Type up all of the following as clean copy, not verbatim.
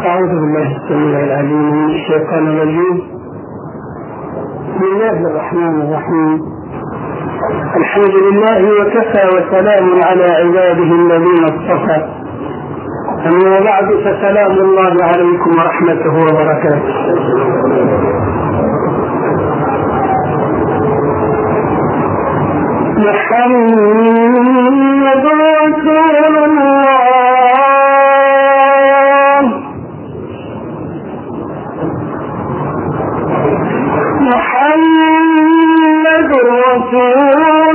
أعوذ بالله السميع العليم من الشيطان الرجيم. بسم الله الرحمن الرحيم. الحمد لله وكفى وسلام على عباده الذين اصطفى. أما بعد فسلام الله عليكم ورحمته وبركاته. محمد رسول الله محمد رسول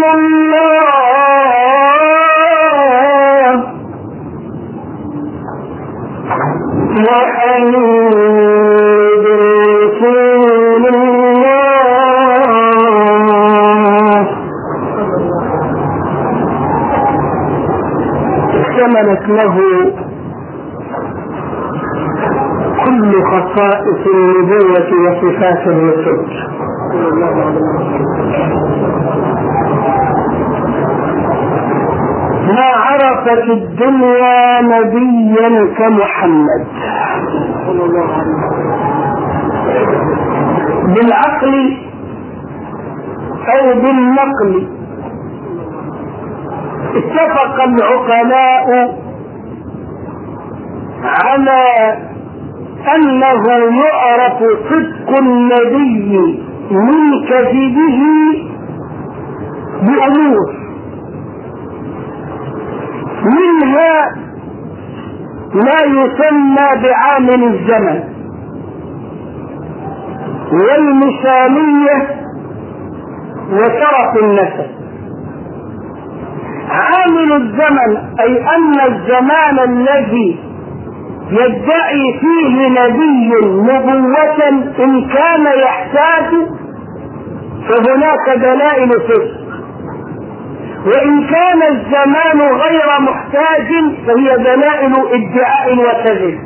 الله محمد رسول الله. اشتملت له كل خصائص النبوة وصفات الرسل. ما عرفت الدنيا نبيا كمحمد بالعقل أو بالنقل. اتفق العقلاء على أنه يعرف صدق النبي من كذبه بأمور، منها ما يسمى بعامل الزمن والمثالية وشرف النسب. عامل الزمن أي أن الزمان الذي يدعي فيه نبي نبوة إن كان يحتاج فهناك دلائل صدق، وإن كان الزمان غير محتاج فهي دلائل ادعاء وكذب.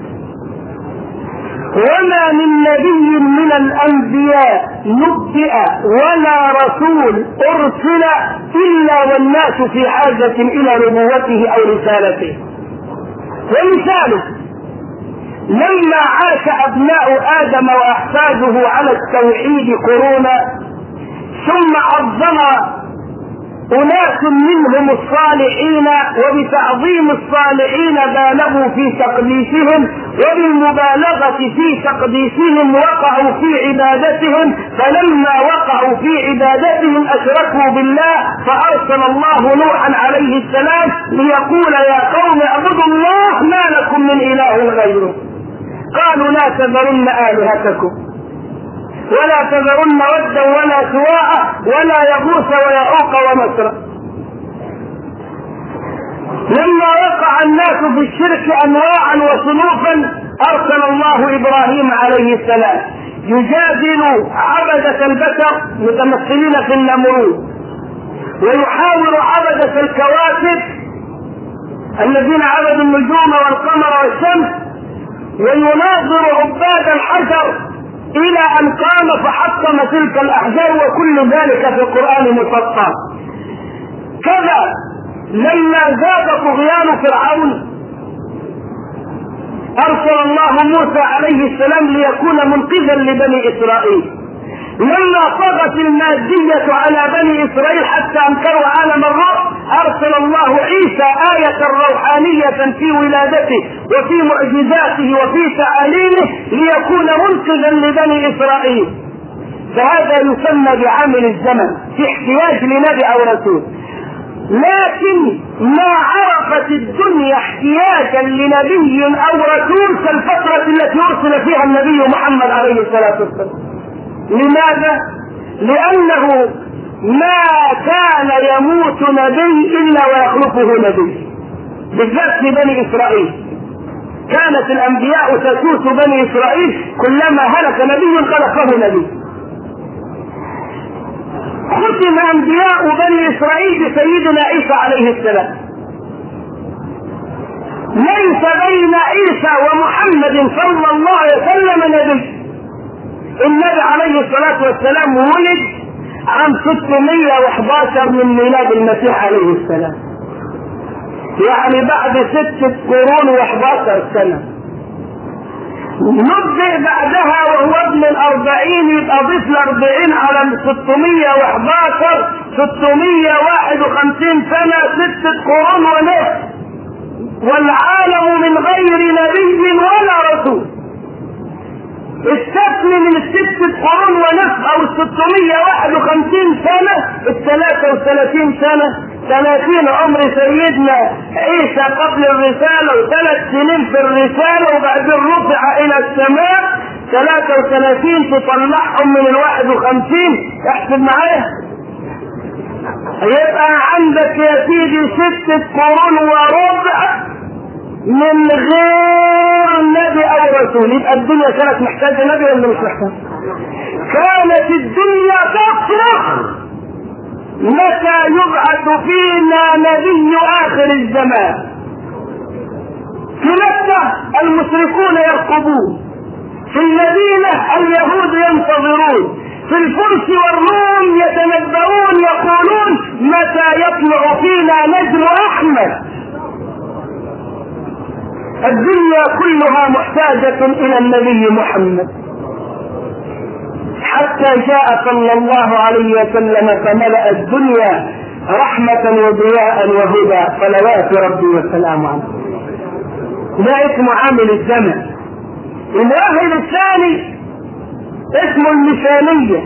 وما من نبي من الأنبياء نبئ ولا رسول أرسل إلا والناس في حاجة إلى نبوته أو رسالته. ومثاله لما عاش أبناء آدم وأحفاده على التوحيد قرونا، ثم عظم أناس منهم الصالحين، وبتعظيم الصالحين بالغوا في تقديسهم، وبالمبالغة في تقديسهم وقعوا في عبادتهم، فلما وقعوا في عبادتهم أشركوا بالله، فأرسل الله نوحا عليه السلام ليقول يا قوم اعبدوا الله ما لكم من إله غيره. قالوا لا تذرن آلهتكم ولا تذرن ودا ولا سواعا ولا يغوث ويعوق ونسرا. لما وقع الناس في الشرك أنواعا وصنوفا أرسل الله إبراهيم عليه السلام يجادل عبدة البشر متمثلين في النمرود، ويحاور عبدة الكواكب الذين عبدوا النجوم والقمر والشمس، ويناظر عباد الحجر إلى أن قام فحطم تلك الأحجار، وكل ذلك في القرآن مسطر. كذا لما زاد طغيان فرعون أرسل الله موسى عليه السلام ليكون منقذا لبني إسرائيل. لما طغت المادية على بني إسرائيل حتى أنكروا عالم الروح أرسل الله عيسى آية روحانية في ولادته وفي معجزاته وفي تعاليمه ليكون منقذا لبني إسرائيل. فهذا يسمى بعامل الزمن في احتياج لنبي أو رسول. لكن ما عرفت الدنيا احتياجا لنبي أو رسول كالفترة التي أرسل فيها النبي محمد عليه الصلاة والسلام. لماذا؟ لأنه ما كان يموت نبي إلا ويخلفه نبي، بالذات في بني إسرائيل. كانت الأنبياء تسوس بني إسرائيل، كلما هلك نبي خلفه نبي. ختم أنبياء بني إسرائيل بسيدنا عيسى عليه السلام. ليس بين عيسى ومحمد صلى الله عليه وسلم نبي. النبي عليه الصلاة والسلام ولد عام 611 من ميلاد المسيح عليه السلام، يعني بعد 6 قرون و11 سنة. نبدأ بعدها وهو ابن 40 يبقى ضيف 40 على 611 651 سنة 6 قرون ونصف، والعالم من غير نبي ولا رسول. استثني من 6 قرون ونصف او 651 سنة 33 سنة 30 عمر سيدنا عيسى قبل الرسالة و3 سنين في الرسالة وبعدين رفع الى السماء 33 تطلعهم من 51. احسب معايا يبقى عندك يا سيدي 6 قرون وربع من غير نبي او رسول. يبقى الدنيا كانت محتاجة نبي ولا مش محتاجة؟ كانت الدنيا تصرخ متى يبعث فينا نبي اخر الزمان. في مكة المشركون يرقبون، في المدينة اليهود ينتظرون، في الفرس والروم يتنبؤون يقولون متى يطلع فينا نجم احمد. الدنيا كلها محتاجة الى النبي محمد، حتى جاء صلى الله عليه وسلم فملأ الدنيا رحمة وضياء وهدى صلوات ربي وسلامه عليه. ده اسمه عامل الزمن. المؤهل الثاني اسمه المثالية،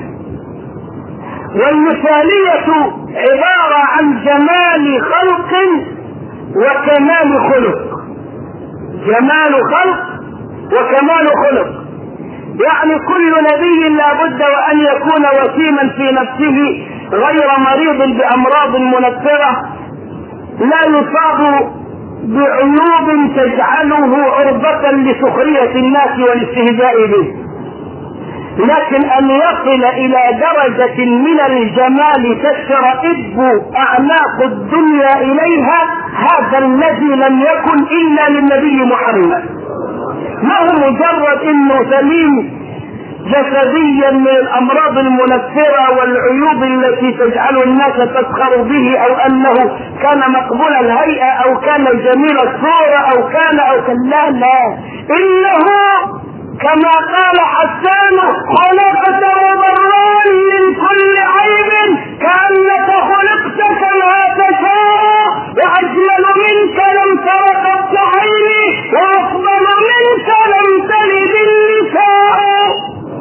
والمثالية عبارة عن جمال خلق وكمال خلق. جمال خلق وكمال خلق، يعني كل نبي لابد وان يكون وسيما في نفسه غير مريض بامراض منفرة، لا يصاب بعيوب تجعله عرضة لسخرية الناس والاستهزاء به، لكن ان يصل الى درجة من الجمال تشرئب اعناق الدنيا اليها، هذا الذي لم يكن الا للنبي محمد. ما هو مجرد انه سليم جسديا من الامراض المنفرة والعيوب التي تجعل الناس تسخر به، او انه كان مقبول الهيئة او كان جميل الصورة او كان لا لا، انه كما قال حسان خلقت وبران من كل عيب كأنك خلقت كما تشاء، واجمل منك لم تر قط عيني وافضل منك لم تلد النساء.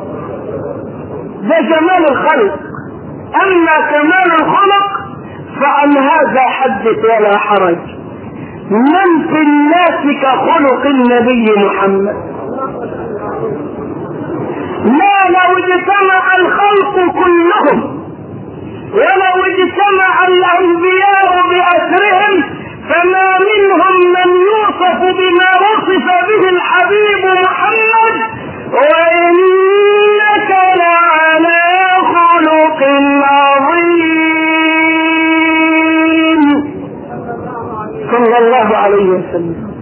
ده جمال الخلق. اما كمال الخلق فعن هذا حدث ولا حرج. من في الناس كخلق النبي محمد؟ ما لو اجتمع الخلق كلهم ولو اجتمع الانبياء باسرهم فما منهم من يوصف بما وصف به الحبيب محمد، وانك لعلى خلق عظيم صلى الله عليه وسلم.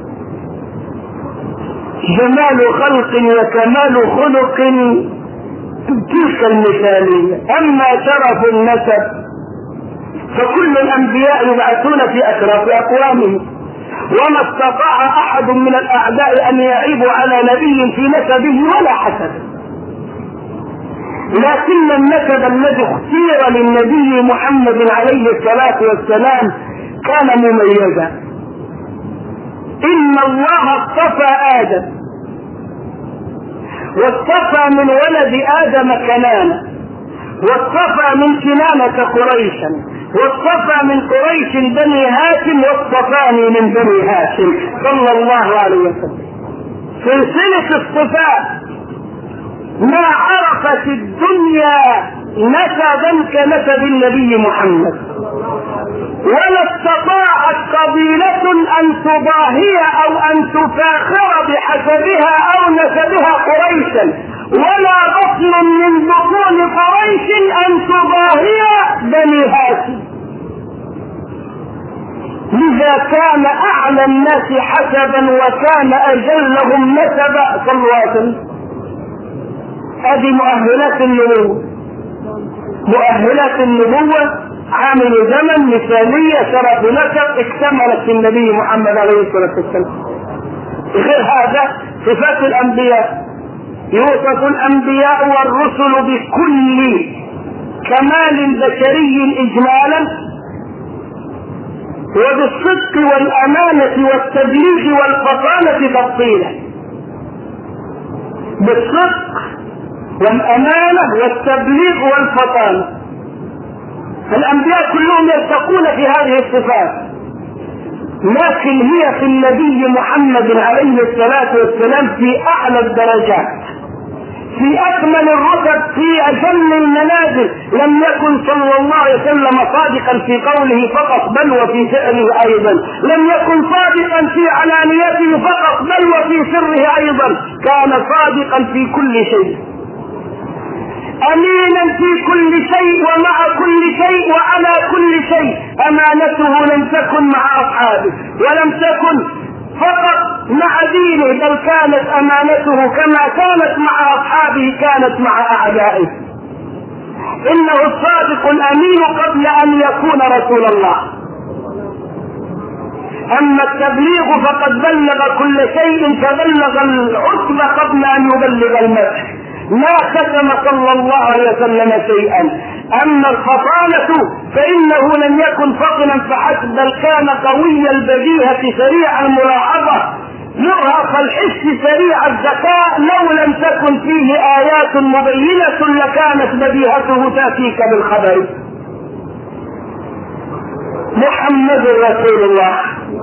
جمال خلق وكمال خلق تلك المثالية. اما شرف النسب فكل الانبياء يبعثون في اشراف اقوامهم، وما استطاع احد من الاعداء ان يعيب على نبي في نسبه ولا حسب، لكن النسب الذي اختير للنبي محمد عليه الصلاة والسلام كان مميزا. ان الله اصطفى ادم واصطفى من ولد ادم كنانة، واصطفى من كنانة قريشا، واصطفى من قريش بني هاشم، واصطفاني من بني هاشم صلى الله عليه وسلم. سلسلة اصطفاء ما عرفت الدنيا نسبا كنسب النبي محمد، ولا استطاعت قبيلة ان تضاهي او ان تفاخر بحسبها او نسبها قريشا، ولا بطن من بطون قريش ان تضاهي بني هاشم. لذا كان اعلى الناس حسبا وكان اجلهم نسبا صلى الله عليه وسلم. هذه مؤهلات النبوة. مؤهلات النبوة عامل زمن، مثالية، شرف نسب، اكتملت في النبي محمد عليه الصلاة والسلام. غير هذا صفات الأنبياء، يوصف الأنبياء والرسل بكل كمال بشري إجمالا، وبالصدق والأمانة والتبليغ والفطانة تفصيلا. بالصدق والأمانة والتبليغ والفطانة، الأنبياء كلهم يرتقون في هذه الصفات، لكن هي في النبي محمد عليه الصلاة والسلام في أعلى الدرجات، في أكمل الرتب، في أجل المنازل. لم يكن صلى الله عليه وسلم صادقا في قوله فقط بل وفي فعله أيضا، لم يكن صادقا في علانيته فقط بل وفي سره أيضا، كان صادقا في كل شيء، أمينا في كل شيء ومع كل شيء وعلى كل شيء. أمانته لم تكن مع أصحابه ولم تكن فقط مع دينه، بل كانت أمانته كما كانت مع أصحابه كانت مع أعدائه. إنه الصادق الأمين قبل أن يكون رسول الله. أما التبليغ فقد بلغ كل شيء، فبلغ العتب قبل أن يبلغ المدح، ما ختم صلى الله عليه وسلم شيئا. أما الفطانة فإنه لم يكن فطنا فحسب، بل كان قوي البديهة سريع الملاحظة مرهق الحس سريع الذكاء. لو لم تكن فيه آيات مبينة لكانت بديهته تأتيك بالخبر. محمد رسول الله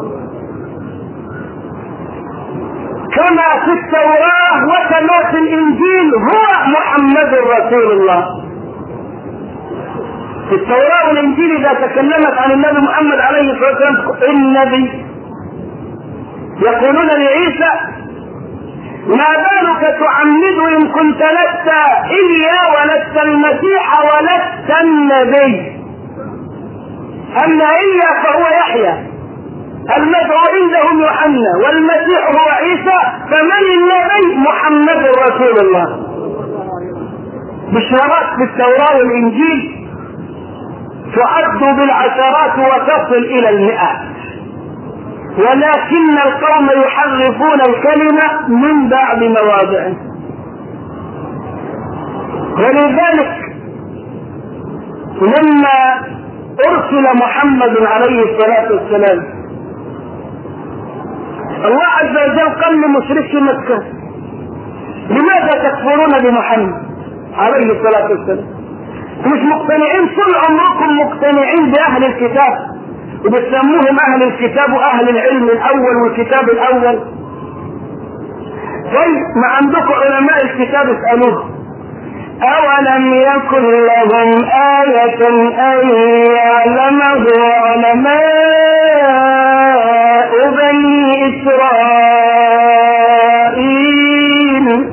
كما في التوراة وكما في الإنجيل هو محمد رسول الله. في التوراة والإنجيل إذا تكلمت عن النبي محمد عليه الصلاة والسلام النبي، يقولون لعيسى ما بالك تعمد إن كنت لست إليا ولست المسيح ولست النبي. أما إليا فهو يحيى، المدعو عندهم يوحنا، والمسيح هو عيسى، فمن النبي؟ محمد رسول الله. بشارات في التوراة والإنجيل تعد بالعشرات وتصل إلى المئات، ولكن القوم يحرفون الكلمة من بعض مواضعه. ولذلك لما أرسل محمد عليه الصلاة والسلام الله عز وجل قال لمشركي مكة لماذا تكفرون بمحمد عليه الصلاة والسلام؟ مش مقتنعين؟ طول عمركم مقتنعين بأهل الكتاب وبتسموهم أهل الكتاب وأهل العلم الأول والكتاب الأول. طيب ما عندكم علماء الكتاب اسألوه أولم يكن لهم آية أن يعلمه علماء بني إسرائيل؟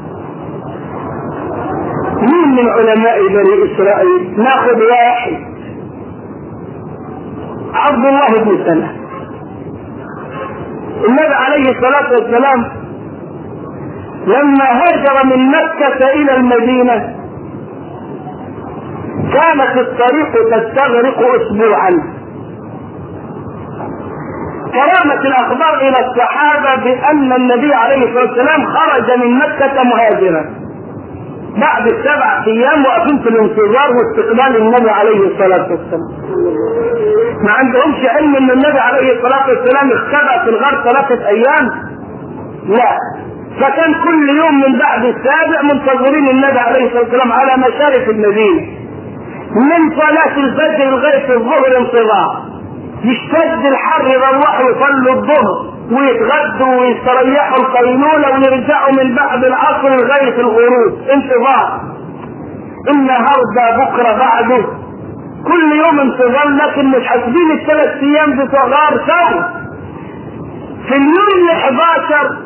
مين من علماء بني إسرائيل؟ ناخذ واحد، عبد الله بن سلام. النبي عليه الصلاة والسلام لما هاجر من مكة إلى المدينة كانت الطريق تستغرق أسبوعا. كرامت الأخبار إلى الصحابة بأن النبي عليه الصلاة والسلام خرج من مكة مهاجرا. بعد 7 أيام واقفين في الانتظار واستقبال النبي عليه الصلاة والسلام. ما عندهمش علم أن النبي عليه الصلاة والسلام اختبأ في الغار 3 أيام؟ لا، فكان كل يوم من بعد 7 منتظرين النبي عليه الصلاة والسلام على مشارف المدينة، من صلاة الفجر لغاية الظهر انتظار. يشتد الحر يروحوا يصلوا الظهر ويتغدوا ويستريحوا القيلولة ويرجعوا من بعد العصر لغاية الغروب انتظار. النهارده بكرة بعده كل يوم انتظار، لكن مش حاسبين ال3 أيام بتوع غار سوا. في اليوم 11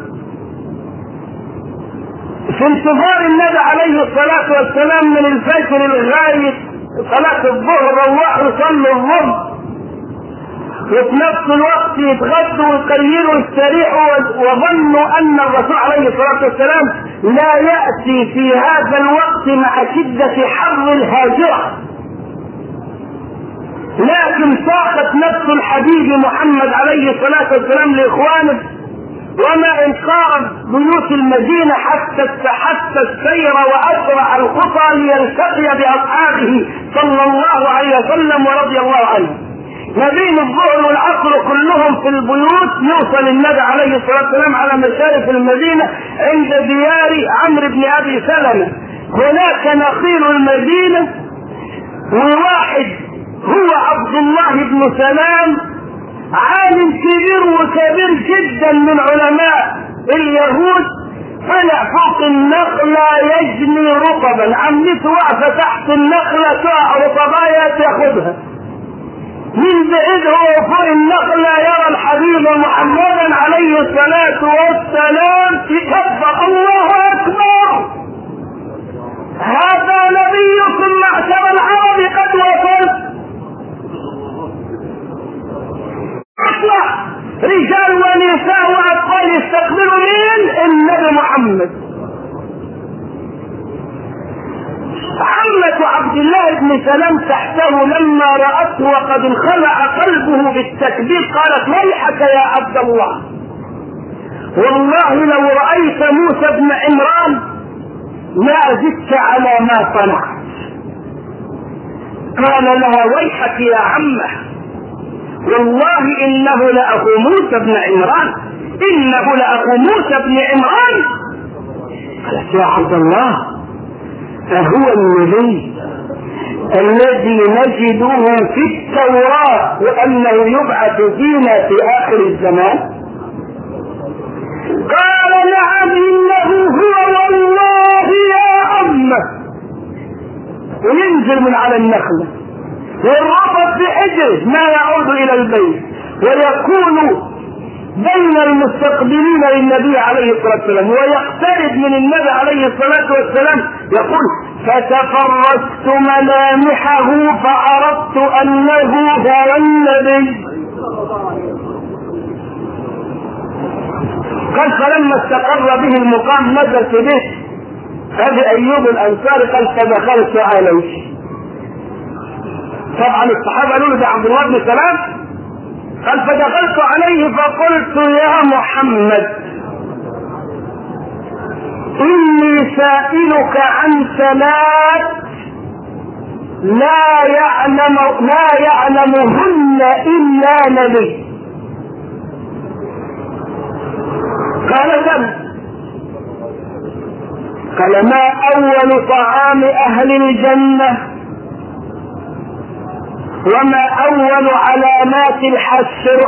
في انتظار النبي عليه الصلاة والسلام من الفجر لغاية صلاة الظهر روحوا يصلوا الظهر، وفي نفس الوقت يتغدوا ويقيلوا ويستريحوا، وظنوا ان الرسول عليه الصلاة والسلام لا يأتي في هذا الوقت مع شدة حر الهاجرة. لكن ساقت نفس الحبيب محمد عليه الصلاة والسلام لإخوانه وما إن قارب بيوت المدينة حتى السير وأسرع الخطى ليلتقي بأصحابه صلى الله عليه وسلم ورضي الله عنه. ما بين الظهر والعصر كلهم في البيوت، يوصل النبي عليه الصلاة والسلام على مشارف المدينة عند ديار عمرو بن أبي سلمة. هناك نخيل المدينة، وواحد هو عبد الله بن سلام، عالم كبير وكبير جدا من علماء اليهود، طلع فوق النخلة يجني رطبا، عمته واقفة تحت النخلة تقع رطبايا تاخدها من بعيد، هو فوق النخلة يرى الحبيب محمدا عليه الصلاة والسلام يكبر الله أكبر، هذا نبيكم معشر العرب قد وصل. اطلع رجال ونساء واطفال يستقبلوا مين؟ النبي محمد. عمة عبد الله بن سلام تحته لما رأته وقد انخلع قلبه بالتكبير قالت ويحك يا عبد الله، والله لو رأيت موسى بن عمران ما زدت على ما صنعت. قال لها ويحك يا عمه، والله إنه لأخو موسى بن عمران، إنه لأخو موسى بن عمران. قالت يا عبد الله أهو النبي الذي نجده في التوراة وأنه يبعث فينا في آخر الزمان؟ قال نعم إنه هو والله يا أمه. وينزل من على النخلة والربط بحجره ما يعود إلى البيت، ويكون بين المستقبلين للنبي عليه الصلاة والسلام، ويقترب من النبي عليه الصلاة والسلام. يقول فتفرست ملامحه فعرفت أنه هو النبي. قال فلما استقر به المقام نزل في بيت أبي أيوب الأنصاري قال فدخلت عليه. طبعا الصحابة قالوا له ده عبد الله بن سلام. قال فدخلت عليه فقلت يا محمد إني سائلك عن ثلاث لا يعلمهن إلا نبي. قال كم؟ قال ما أول طعام أهل الجنة، وما أول علامات الحشر،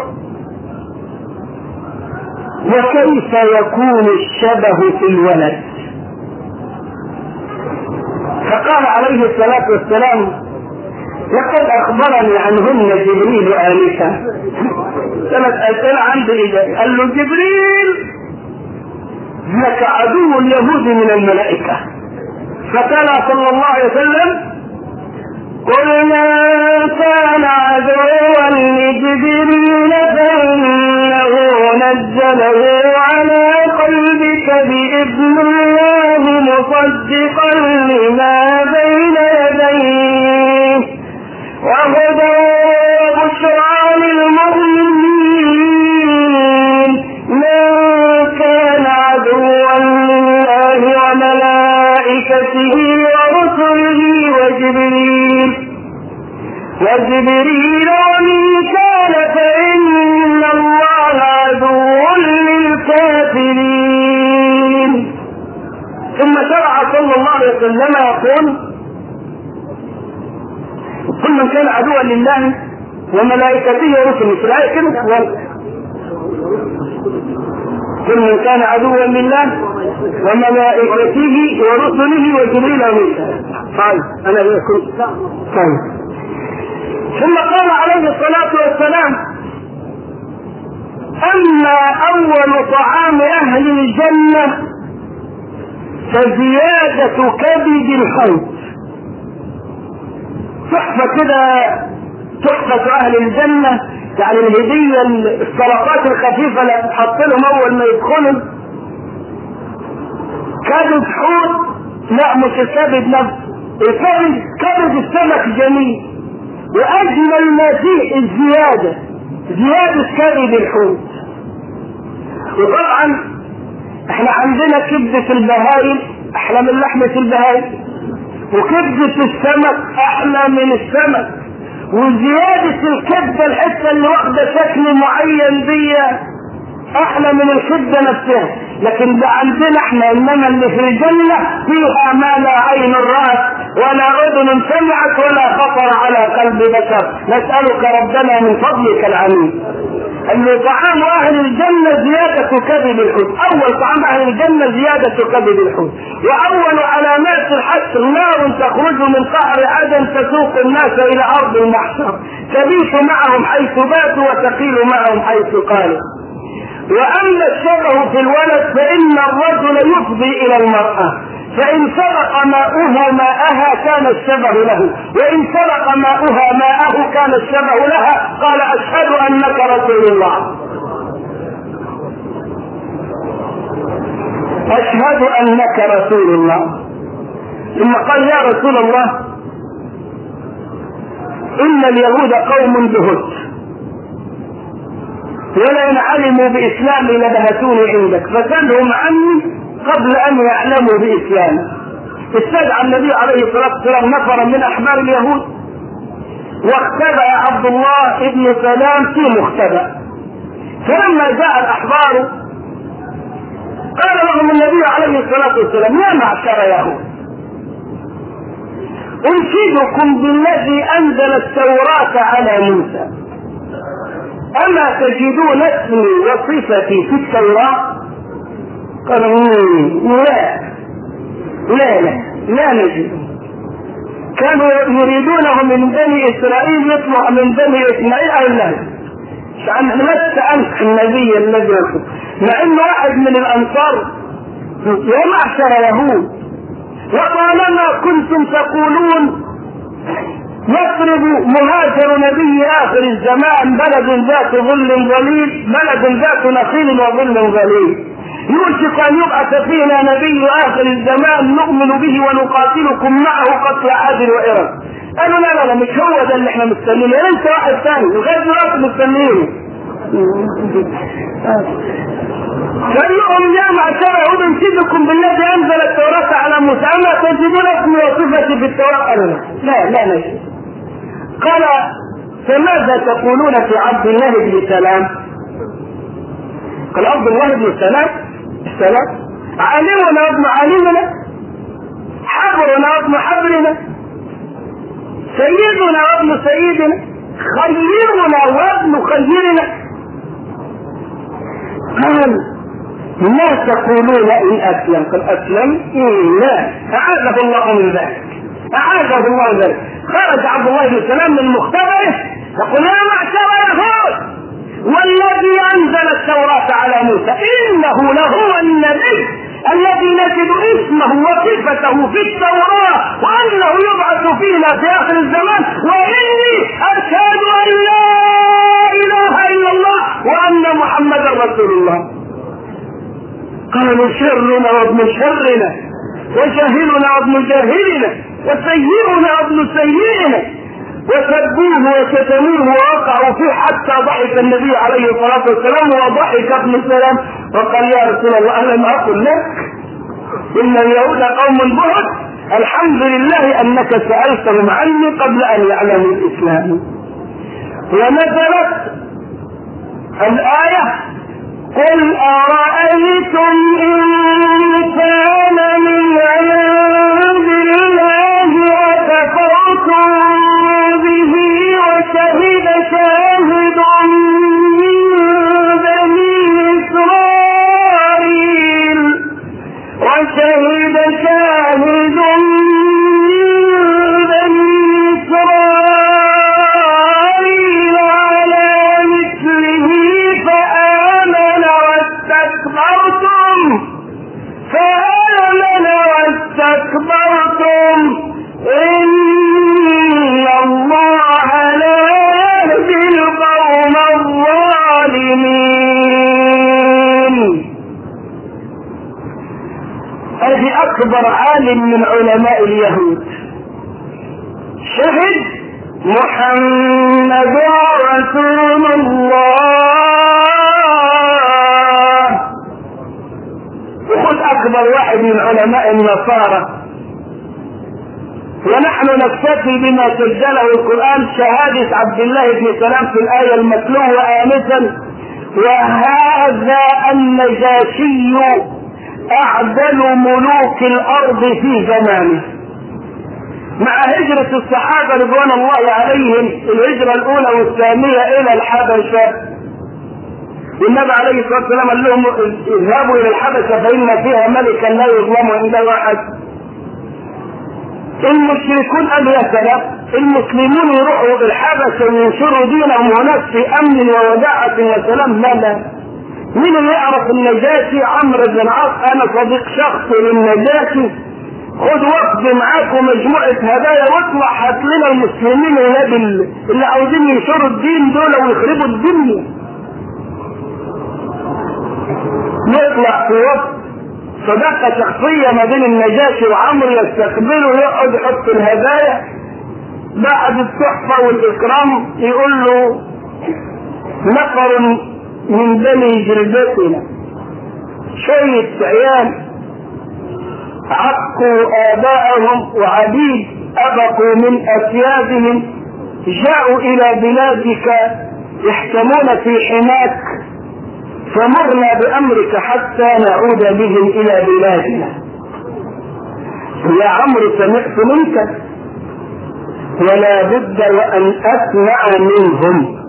وكيف يكون الشبه في الولد. فقال عليه الصلاة والسلام لقد أخبرني عنهن جبريل آنفا. 3 أسئلة عند الإجابة. قال له جبريل لك عدو اليهود من الملائكة. فقال صلى الله عليه وسلم قل من كان عدوا لجبريل فإنه نزله على قلبك بإذن الله مصدقا لما بين يديه وهدى وبشرى للمؤمنين. من كان عدوا لله وملائكته ورسله وجبريل وميكال فإن الله عدو للكافرين. ثم شرع صلى الله عليه وسلم يقول كل من كان عدوا لله وملائكته ورسله. في الآية كده كل من كان عدوا لله وملائكته ورسله وجبريل وميكال. طيب أنا كنت طيب. ثم قال عليه الصلاة والسلام أما أول طعام أهل الجنة فزيادة كبد الحوت. تحفة كده، تحفة أهل الجنة، يعني الهدية السلطات الخفيفة اللي تحط لهم أول ما يدخلوا كبد حوت. لا مش الكبد نفسه، كبد السمك جميل، وأجمل ما فيه الزيادة، زيادة كبد الحوت. وطبعا احنا عندنا كبدة البهايم احلى من لحمة البهايم، وكبدة السمك احلى من السمك، وزيادة الكبدة الحتة اللي واخدة شكل معين دي احلى من الكبدة نفسها. لكن ده عندنا احنا، انما اللي في الجنة فيها ما لا عين رأت ولا اذن سمعت ولا خطر على قلب بشر. نسألك ربنا من فضلك العميم ان طعام اهل الجنة زيادة كبد الحوت. اول طعام اهل الجنة زيادة كبد الحوت، واول علامات الحشر نار تخرج من قعر عدن تسوق الناس الى ارض المحشر، تبيت معهم حيث باتوا وتقيل معهم حيث قالوا. واما الشبه في الولد فان الرجل يفضي الى المرأة، فان سبق ماؤها ماءها كان الشبه له، وان سبق ماؤها ماءه كان الشبه لها. قال اشهد انك رسول الله، اشهد انك رسول الله. ثم قال يا رسول الله ان اليهود قوم جهد، ولئن علموا باسلامي لبهتوني عندك، فسألهم عني قبل ان يعلموا باسلامي. استدعى النبي عليه الصلاه والسلام نفرا من احبار اليهود، واختبأ عبد الله بن سلام في مختبأ. فلما جاء الاحبار قال لهم النبي عليه الصلاه والسلام يا معشر يهود، انشدكم بالذي انزل التوراه على موسى، اما تجدون اسمي وصفتي في التوراه؟ قالوا لا نجد. كانوا يريدونه من بني اسرائيل يطلع من بني اسماعيل او لا، لست انت النبي الذي يقول. مع ان واحد من الانصار يا معشر يهود، وطالما كنتم تقولون يضرب مهاجر نبي اخر الزمان بلد ذات ظل ظليل، بلد ذات نخيل وظل ظليل، يوشك ان يبعث فينا نبي اخر الزمان نؤمن به ونقاتلكم معه قتل عاد وإرم. قالوا لا مش هو ده اللي احنا مستنينه، انت واحد ثاني لغايه دلوقتي مستنينه. قال لهم يا معشر يهود انشدكم بالذي انزل التوراه على موسى، اما تجدون اسمي وصفتي في التوراه؟ قالوا لا نجد. قال فماذا تقولون في عبد الله بن سلام؟ قال عبد الله بن سلام عالمنا وابن عالمنا، حبرنا وابن حبرنا، سيدنا وابن سيدنا، خيرنا وابن خيرنا. قال ما تقولون ان اسلم؟ قال اسلم؟ لا، اعاذه الله من ذلك، اعاذه الله من ذلك. خرج عبد الله بن سلام من مختبئه يقول يا معشر يهود، والذي انزل التوراة على موسى انه لهو النبي الذي نجد اسمه وصفته في التوراة، وانه يبعث فينا في اخر الزمان، واني اشهد ان لا اله الا الله وان محمدا رسول الله. قالوا شرنا وابن شرنا، وجاهلنا وابن جاهلنا، وسيئنا وابن سيئنا، وسبوه وشتموه ووقعوا فيه حتى ضحك النبي عليه الصلاه والسلام، وضحك ابن سلام وقال يا رسول الله الم اقل لك ان اليهود قوم بهت، الحمد لله انك سالتهم عني قبل ان يعلموا الاسلام. ونزلت الايه قل ارايتم ان كان من عند الله وكفرتم به وشهد شاهد من بني إسرائيل على مثله فآمن واستكبرتم إن الله لا يهدي القوم الظالمين. هذه أكبر عالم من علماء اليهود شهد محمد رسول الله اكبر واحد من علماء النصارى، ونحن نكتفي بما سجله القرآن، شهادة عبد الله بن سلام في الآية المتلوة آنفا: وهذا النجاشي أعدل ملوك الأرض في زمانه. مع هجرة الصحابة رضوان الله عليهم الهجرة الأولى والثانية إلى الحبشة، والنبي عليه الصلاة والسلام قال لهم اذهبوا إلى الحبشة فإن فيها ملكا لا يظلم عنده أحد. المشركون قالوا يا سلام، المسلمون يروحوا الحبشة وينشروا دينهم هناك في أمن ووداعة وسلام؟ لا. مين اللي يعرف النجاشي؟ عمرو بن العاص، أنا صديق شخصي للنجاشي، خد وفد معاكم مجموعة هدايا واطلع هات لنا المسلمين اللي عاوزين ينشروا الدين دول ويخربوا الدنيا. يطلع في وفد صداقة شخصية ما بين النجاشي وعمرو، يستقبله ويقعد يحط الهدايا. بعد التحفة والإكرام يقول له: نفر من بني جلدتنا، شوية عيال عقوا آباءهم وعبيد أبقوا من أثيابهم، جاءوا إلى بلادك يحكمون في حماك، فمرنا بأمرك حتى نعود بهم إلى بلادنا. يا عمرو سمعت منك ولا بد وأن أسمع منهم.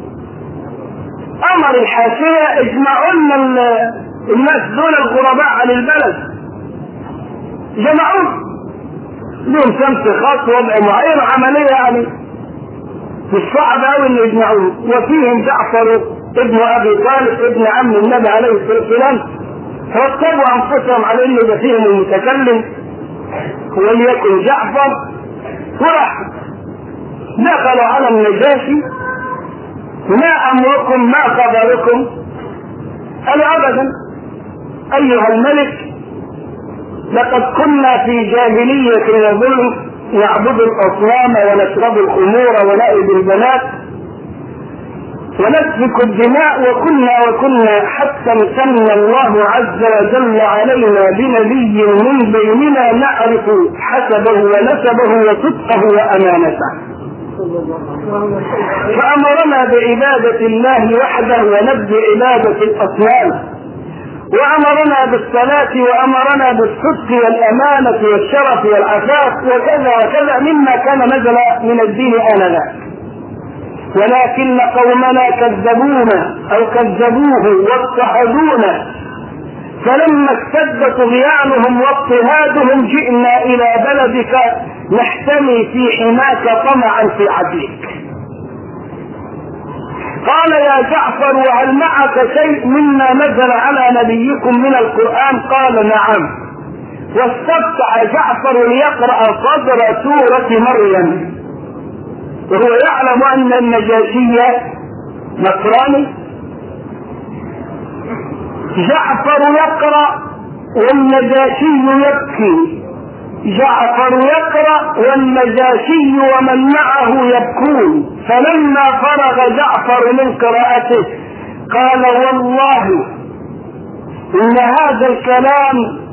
أمر الحاشية: اجمعوا لنا الناس دول الغرباء عن البلد. جمعوه لهم شمس خاص، وضع معين، عملية يعني مش صعب أوي إن يجمعوه. وفيهم جعفر ابن أبي طالب ابن عم النبي عليه الصلاة والسلام. رتبوا أنفسهم على إنه ده فيهم المتكلم وليكن جعفر، وراح دخلوا على النجاشي: ما أمركم ما خبركم؟ قالوا: أبدا أيها الملك، لقد كنا في جاهلية وظلم، نعبد الأصنام ونشرب الخمور ونائب البنات ونسفك الدماء، وكنا حتى امتن الله عز وجل علينا بنبي من بيننا نعرف حسبه ونسبه وصدقه وأمانته، فأمرنا بعبادة الله وحده ونبذ عبادة الأصنام، وأمرنا بالصلاة، وأمرنا بالصدق والأمانة والشرف والعفاف وكذا وكذا مما كان نزل من الدين آنذاك. ولكن قومنا كذبونا أو كذبوه واضطهدونا، فلما اشتد طغيانهم واضطهادهم جئنا إلى بلدك نحتمي في حماك طمعا في عدلك. قال: يا جعفر، وهل معك شيء مما نزل على نبيكم من القرآن؟ قال: نعم. واستفتح جعفر ليقرأ صدر سورة مريم، وهو يعلم أن النجاشي نصراني. جعفر يقرأ والنجاشي يبكي، جعفر يقرأ والنجاشي ومن معه يبكون. فلما فرغ جعفر من قراءته قال: والله إن هذا الكلام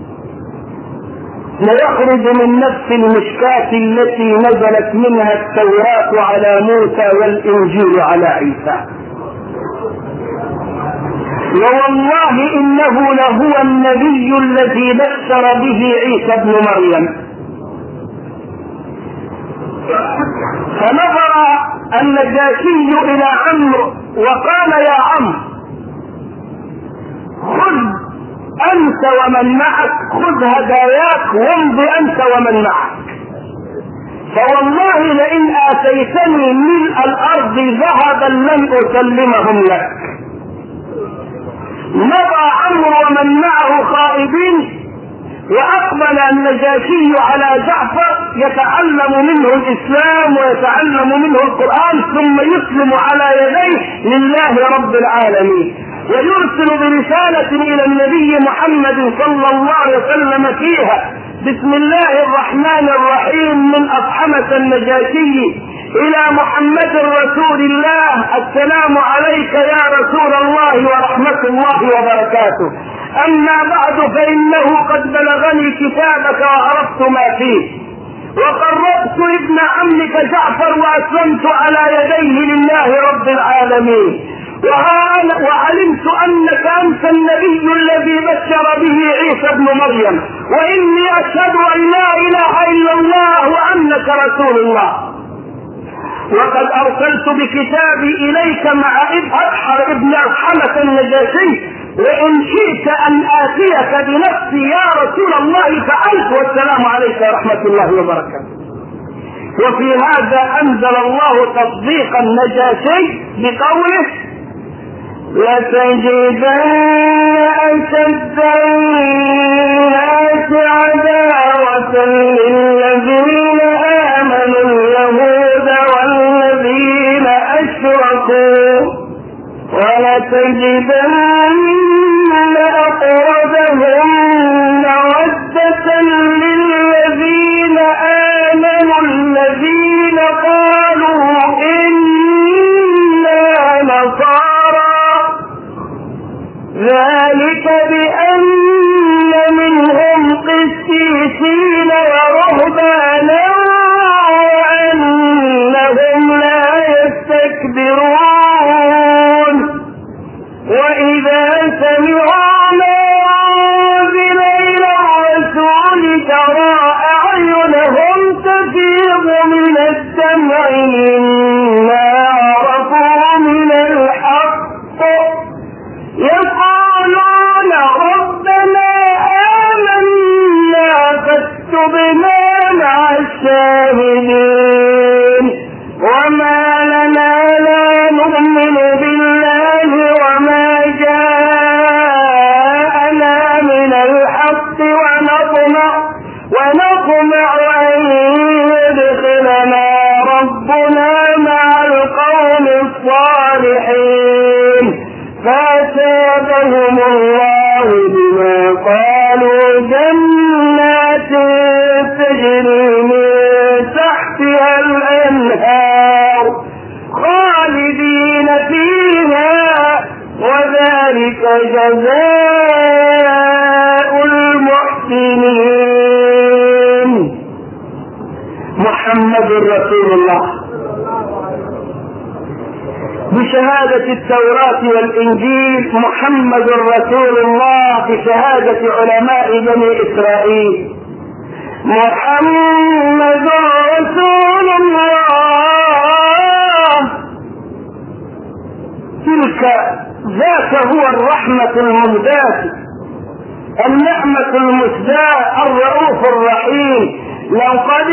ليخرج من نفس المشكاة التي نزلت منها التوراة على موسى والإنجيل على عيسى، ووالله إنه لهو النبي الذي بشر به عيسى ابن مريم. فنظر النجاشي إلى عمرو وقال: يا عمرو، خذ أنت ومن معك، خذ هداياك وامض أنت ومن معك، فوالله لئن آتيتني ملء الأرض ذهبا لن أسلمهم لك. مضى عمرو ومن معه خائبين، وأقبل النجاشي على جعفر يتعلم منه الإسلام ويتعلم منه القرآن، ثم يسلم على يديه لله رب العالمين، ويرسل برسالة إلى النبي محمد صلى الله عليه وسلم فيها: بسم الله الرحمن الرحيم، من أصحمة النجاشي إلى محمد رسول الله، السلام عليك يا رسول الله ورحمة الله وبركاته. أما بعد فإنه قد بلغني كتابك وعرفت ما فيه، وقربت ابن عمك جعفر وأسلمت على يديه لله رب العالمين، وعلمت أنك أنت النبي الذي بشر به عيسى ابن مريم، وإني أشهد أن لا إله إلا الله وأنك رسول الله. وقد أرسلت بكتابي إليك مع أبحر ابن الحمة النجاشي، وإن شئت أن آتيك بنفسي يا رسول الله فعلت، والسلام عليك ورحمة الله وبركاته. وفي هذا أنزل الله تصديق النجاشي بقوله: لتجدن أشد الناس عداوة للذين آمنوا اليهود والذين أشركوا، ولتجدن أقربهم مودة للذين آمنوا الذين قالوا إنا نصارى، ذلك بأن منهم قسيسين ورهبانا وأنهم لا يستكبرون، وإذا سمعوا ما أنزل إلى الرسول ترى أعينهم تفيض من الدمع مما عرفوا من الحق، يقولون ربنا آمنا فاكتبنا مع الشاهدين. وما لنا لا نؤمن بالله وما جاءنا من الحق ونطمع أن يدخلنا ربنا مع القوم الصالحين، فأثابهم الله بما قالوا جنات تجري من تحتها الأنهار خالدين فيها، وذلك جزاء المحسنين. محمد رسول الله. بشهادة التوراة والإنجيل محمد رسول الله، بشهادة علماء بني إسرائيل محمد رسول الله. تلك ذاك هو الرحمة المهداة، النعمة المسداة، الرؤوف الرحيم. لقد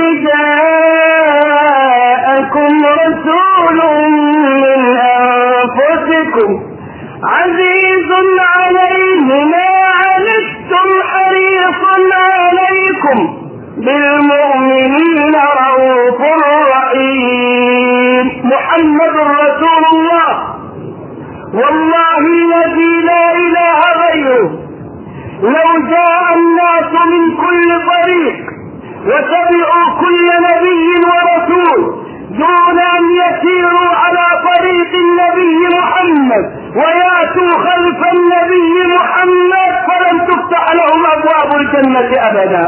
جاءكم رسول من أنفسكم عزيز عليه ما عنتم حريص عليكم بالمؤمنين رؤوف رحيم. محمد رسول الله، والله الذي لا إله غيره لو جاء الناس من كل طريق وتبعوا كل نبي ورسول دون أن يسيروا على طريق النبي محمد ويأتوا خلف النبي محمد فلن تفتح لهم أبواب الجنة أبدا.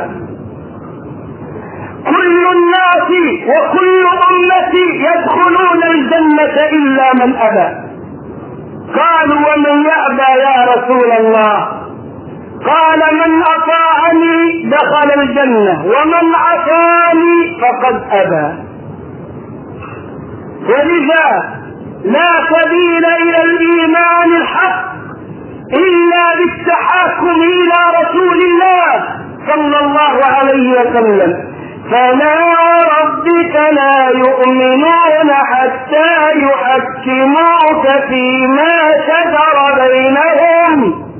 كل الناس وكل أمتي يدخلون الجنة إلا من أبى. قالوا ومن يأبى يا رسول الله؟ قال من أطاعني دخل الجنة ومن عصاني فقد أبى. ولذا لا سبيل إلى الإيمان الحق إلا بالتحاكم إلى رسول الله صلى الله عليه وسلم. فلا ربك لا يؤمنون حتى يحكموك فيما شجر بينهم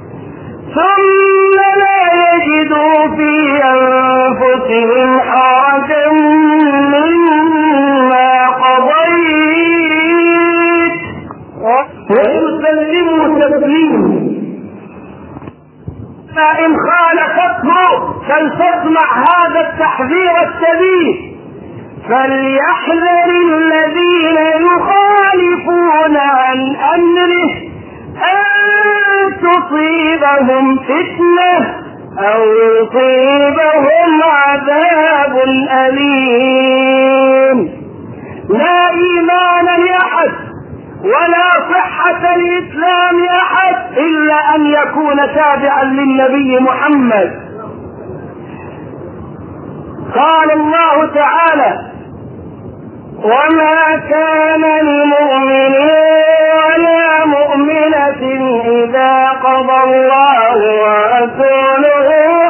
ثم لا يجدوا في أنفسهم حرجا مما قضيت ويسلموا تسليما. فإن خالفته فلتصنع هذا التحذير الشديد. فليحذر الذين يخالفون عن أمره أن تصيبهم فتنة أو يصيبهم عذاب أليم. لا إيمان لأحد ولا صحة لإسلام أحد إلا أن يكون تابعا للنبي محمد. قال الله تعالى: وما كان لمؤمن ولا مؤمنة إذا قضى الله ورسوله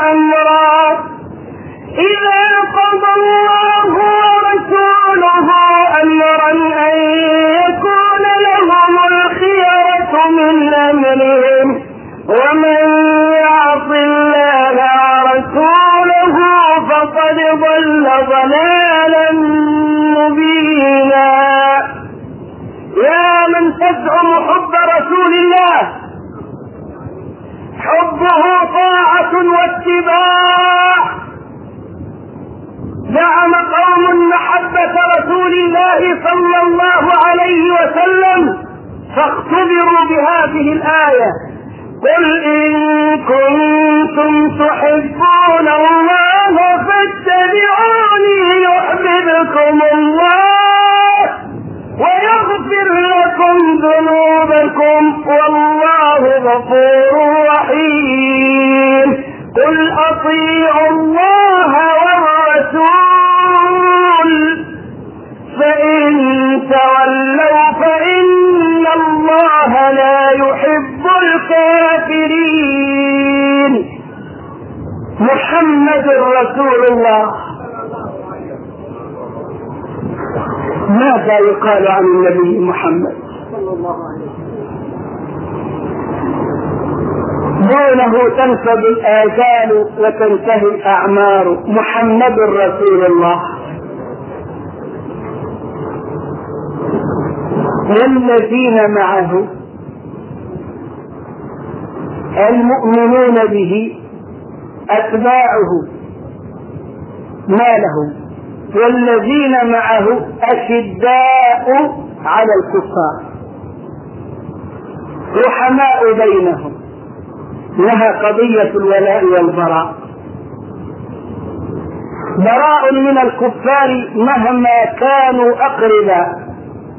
أمرا أن يكون لهم الخيرة من أمرهم ومن يعص الله ورسوله فقد ضل ضلالا مبينا. يا من تزعم حب رسول الله، حبه طاعة واتباع. زعم قوم محبة رسول الله صلى الله عليه وسلم فاختبروا بهذه الآية: قل إن كنتم تحبون الله فاتبعوني يحببكم الله ويغفر لكم ذنوبكم والله غفور رحيم. قل أطيعوا الله والرسول فإن تولوا فإن الله لا يحب الكافرين. محمد رسول الله. ماذا يقال عن النبي محمد صلى الله عليه وسلم؟ دونه تنفذ الآجال وتنتهي الأعمار. محمد رسول الله. والذين معه المؤمنون به أتباعه ما له، والذين معه أشداء على الكفار رحماء بينهم. لها قضية الولاء والبراء. براء من الكفار مهما كانوا أقرباء.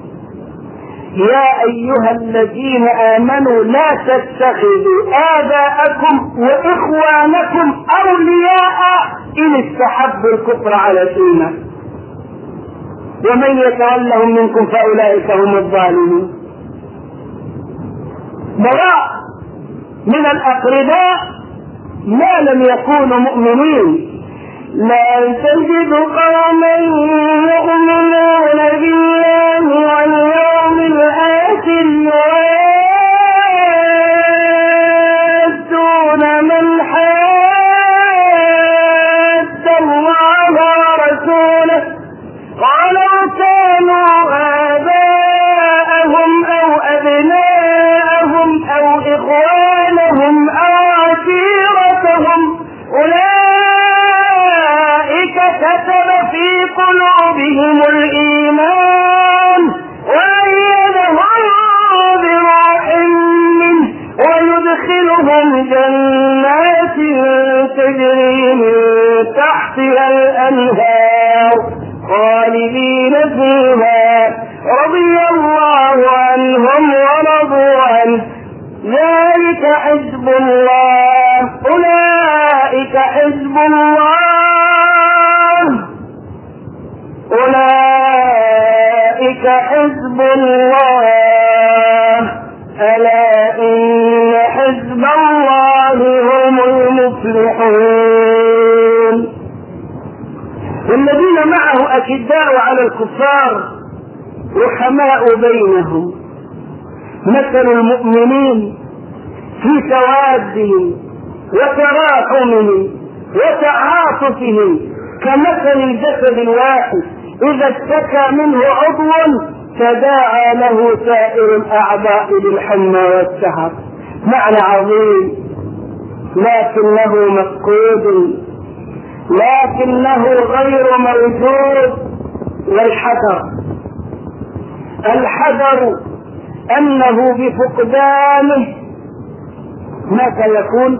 يا أيها الذين آمنوا لا تتخذوا آباءكم وإخوانكم أولياء إن استحبوا الكفر على الإيمان ومن يتولهم منكم فأولئك هم الظالمون. براء من الأقرباء ما لم يكونوا مؤمنين. لا تجد قوما يؤمنون بالله واليوم الآخر يوادون من حاد الله ورسوله ولو كانوا آباءهم أو أبناءهم أو إخوانهم أو عشيرتهم أولئك كتب في قلوبهم الإيمان وأيدهم بروح منه ويدخلهم جنات تجري من تحتها الأنهار خالدين فيها رضي الله عنهم ورضوا عنه ذلك حزب الله أولئك حزب الله أولئك حزب الله ألا إن حزب الله هم المفلحون. والذين معه أشداء على الكفار رحماء بينهم. مثل المؤمنين في توادهم وتراحمهم وتعاطفهم كمثل الجسد الواحد إذا اشتكى منه عضو تداعى له سائر الأعضاء بالحمى والسهر. معنى عظيم لكنه مفقود، لكنه غير موجود. والحذر أنه بفقدانه ما سيكون؟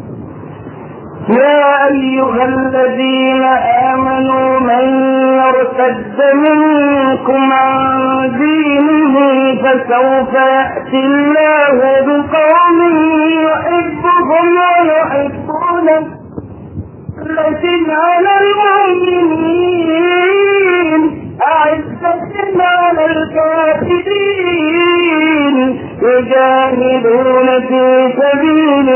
يا أيها الذين آمنوا من يرتد منكم عن دينه فسوف يأتي الله بقوم يحبهم ويحبونه أذلة على المؤمنين أعزة على الكافرين يجاهدون في سبيل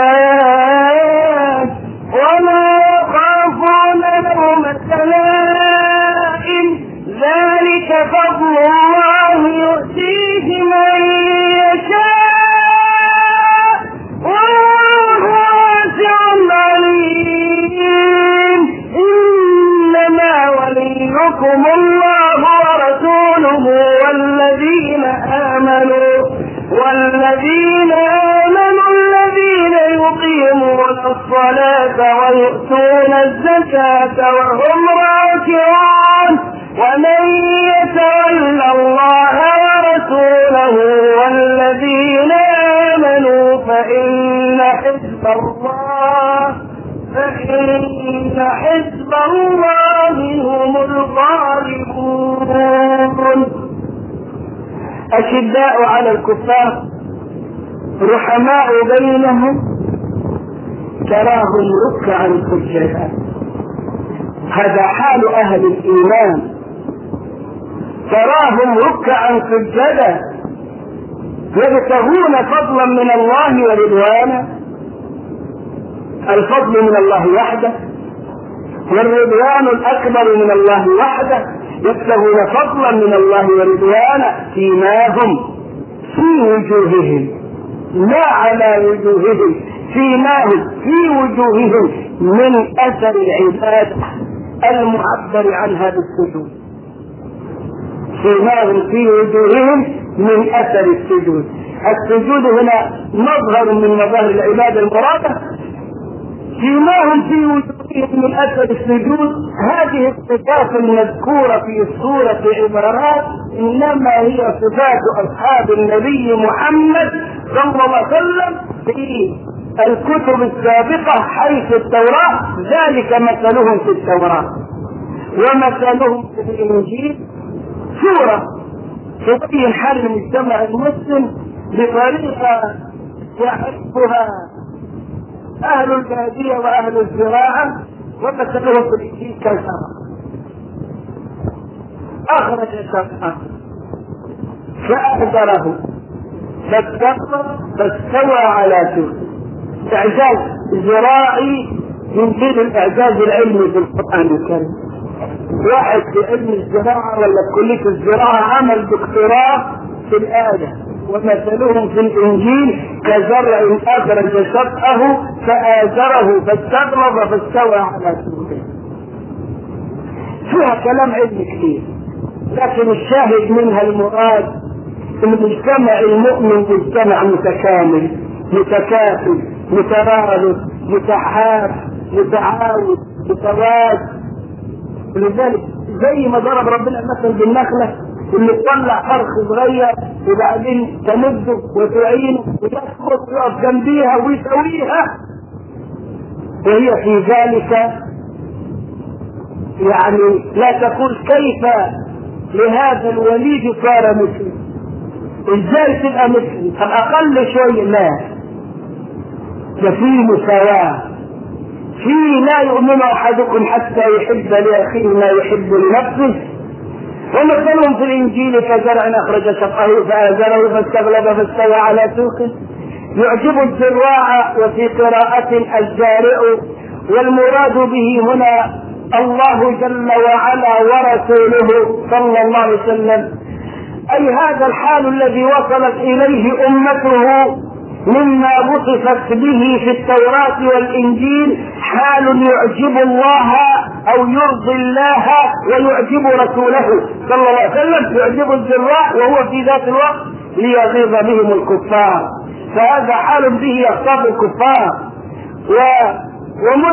الله ولا يخافون لومة لائم ذلك فضل الله يؤتيه من يشاء والله واسع عليم إنما وليكم الله ورسوله والذين آمنوا الذين يقيمون الصلاة ويؤتون الزكاة وهم راكعون ومن يتولى الله ورسوله والذين آمنوا فإن حزب الله هم الغالبون. أشداء على الكفار رحماء بينهم تراهم ركعا سجدا. هذا حال أهل الإيمان، تراهم ركعا سجدا يبتغون فضلا من الله ورضوانا. الفضل من الله وحده والرضوان الأكبر من الله وحده، يبتغون فضلا من الله ورضوانا فيماهم في وجوههم لا على وجوههم، فيماهم في وجوههم من أثر العبادة المعبر عنها بالسجود. فيماهم في وجوههم من أثر السجود. السجود هنا مظهر من مظاهر العبادة المرادة. فيماهم في وجوههم من أثر السجود. هذه الصفات المذكورة في سورة عمران إنما هي صفات أصحاب النبي محمد صلى الله عليه وسلم في الكتب السابقة، حيث التوراة ذلك مثلهم في التوراة ومثلهم في الإنجيل. سورة تبين حال المجتمع المسلم بطريقة يعرفها أهل البادية وأهل الزراعة، ومثلهم في الإنجيل كالشرع. أخرج شرعه فأهدره فاستوى على سوقه. إعجاز زراعي يمكن الإعجاز العلمي في القرآن الكريم. واحد في علم الزراعة ولا كلية الزراعة عمل دكتوراه في الآية ومثلهم في الإنجيل كزرع أخرج شطأه فآزره فاستغلظ فاستوى على سوقه. فيها كلام علمي كثير، لكن الشاهد منها المراد ان المجتمع المؤمن مجتمع متكامل متكافل مترابط متحاب متعاون متواد. ولذلك زي ما ضرب ربنا المثل بالنخله اللي تطلع فرخ صغير وبعدين تمده وتعينه ويسقط ويقف جنبيها ويسويها، وهي في ذلك يعني لا تقول كيف لهذا الوليد صار مسلم، ازاي تبقى مسلم؟ طب اقل شويه لا، ده في مساواه، في لا يؤمن احدكم حتى يحب لاخيه ما يحب لنفسه. ومثلهم في الانجيل كزرع اخرج شطأه فآزره فاستغلظ فاستوى على سوقه يعجب الزراع، وفي قراءة الزارع، والمراد به هنا الله جل وعلا ورسوله صلى الله عليه وسلم، أي هذا الحال الذي وصلت إليه أمته مما وصفت به في التوراة والإنجيل، حال يعجب الله أو يرضي الله ويعجب رسوله صلى الله عليه وسلم. يعجب الزراع وهو في ذات الوقت ليغيظ بهم الكفار، فهذا حال به يخطب الكفار. ومذ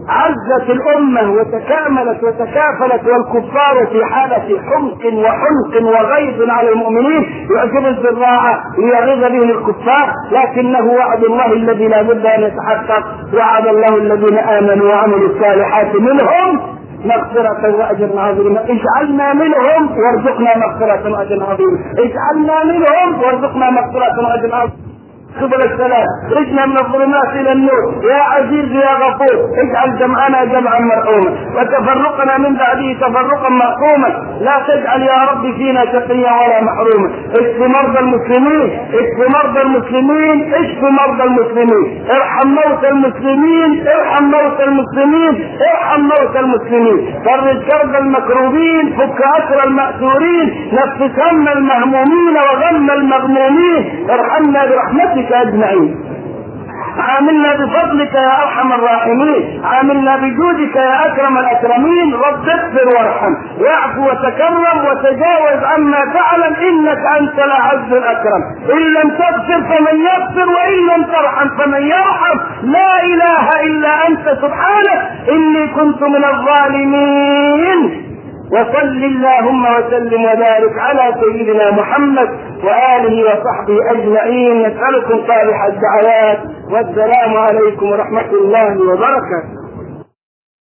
عزت الأمة وتكاملت وتكافلت، والكفار في حالة حمق وحنق وغيظ على المؤمنين، يعجب الزراعة ليغيظ بهم الكفار، لكنه وعد الله الذي لا بد أن يتحقق. وعد الله الذين آمنوا وعملوا الصالحات منهم مغفرة وأجر عظيم. اجعلنا منهم وارزقنا مغفرة وأجر عظيم. اجعلنا منهم وارزقنا مغفرة وأجر عظيم. سبل السلام، اجعلنا من الظلمات الى النور، يا عزيز يا غفور، اجعل جمعنا جمعا مرحوما وتفرقنا من بعده تفرقا مرحوما، لا تجعل يا رب فينا شقيا ولا محروما. اشف مرضى المسلمين، اشف مرضى المسلمين، اشف مرضى المسلمين، ارحم موتى المسلمين، ارحم موتى المسلمين، ارحم موتى المسلمين، فرج كرب المكروبين، فك اسر المأسورين، نفس هم المهمومين وغم المغمومين، ارحمنا برحمتك أجمعين. عاملنا بفضلك يا أرحم الراحمين، عاملنا بجودك يا أكرم الأكرمين. رب اغفر وارحم واعفو وتكرم وتجاوز عما تعلم، إنك أنت الأعز الأكرم. إن لم تغفر فمن يغفر، وإن لم ترحم فمن يرحم. لا إله إلا أنت سبحانك إني كنت من الظالمين. وصل اللهم وسلم وبارك على سيدنا محمد وآله وصحبه أجمعين. نسألكم صالح الدعوات، والسلام عليكم ورحمة الله وبركاته.